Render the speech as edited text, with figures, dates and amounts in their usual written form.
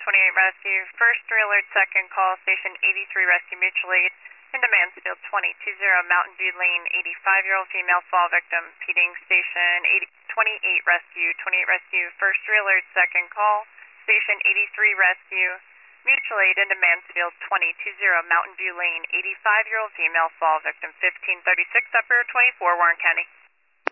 128 Rescue. First 3 alert, second call, station 83 Rescue Mutual Aid. Into Mansfield 220 Mountain View Lane, 85-year-old female fall victim. Feeding station 28 Rescue. 28 Rescue, first 3 alert, second call, station 83 Rescue. Mutual Aid into Mansfield 220 Mountain View Lane, 85-year-old female fall victim. 1536 Upper 24, Warren County.